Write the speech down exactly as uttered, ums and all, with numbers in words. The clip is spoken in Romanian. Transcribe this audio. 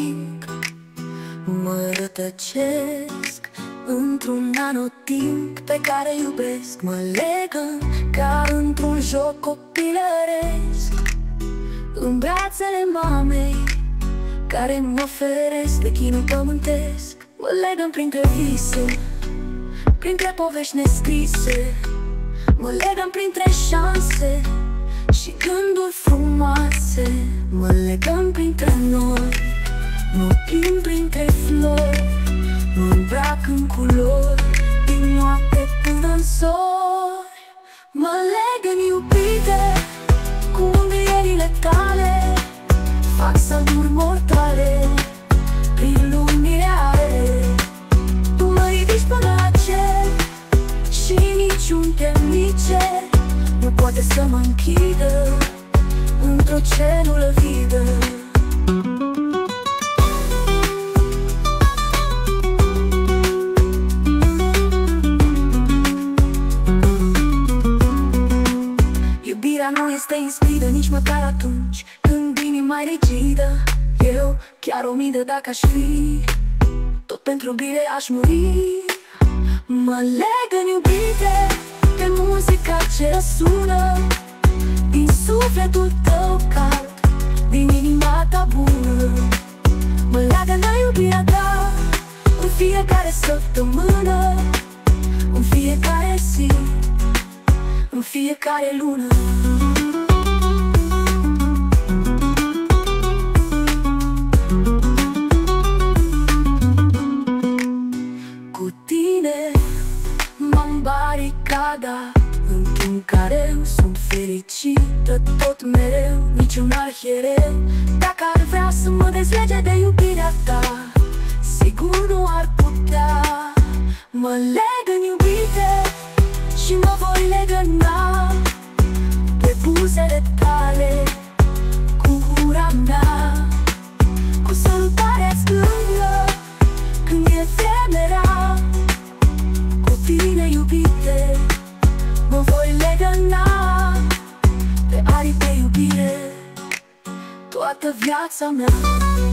ating. Mă rătăcesc într-un anotimp pe care iubesc. Mă legă ca într-un joc copilăresc în brațele mamei care mă feresc de chinul pământesc. Mă legăm printre vise, printre povești nescrise. Mă legăm printre șanse și gânduri frumoase. Mă legăm printre noi, mă plimb printre flori, mă îmbrac în culori, din noapte până în zori. Mă legăm, iubite, cu mângâierile tale, fac salturi mortale prin lumi reale. Tu mă ridici până la cer și niciun temnice nu poate să mă închidă într-o celulă vidă. Iubirea nu este inspiră nici măcar atunci când inima e rigidă. Eu chiar o midă dacă aș fi, tot pentru iubire aș muri. Mă legă-n, iubite, pe muzica ce răsună din sufletul tău cald, din inima ta bună. Mă leagă-n la iubirea ta în fiecare săptămână, în fiecare zi, în fiecare lună. Cu tine m-am baricada într-un careu, sunt fericită tot mereu. Niciun arhiereu, dacă ar vrea să mă dezlege de iubirea ta, sigur nu ar putea. Mă legă-n, iubite, și mă voi legăna pe buzele tale cu gura mea, cu sărutarea-ți gândă când e temerea. Cu tine, iubite, mă voi legăna pe aripi de iubire toată viața mea.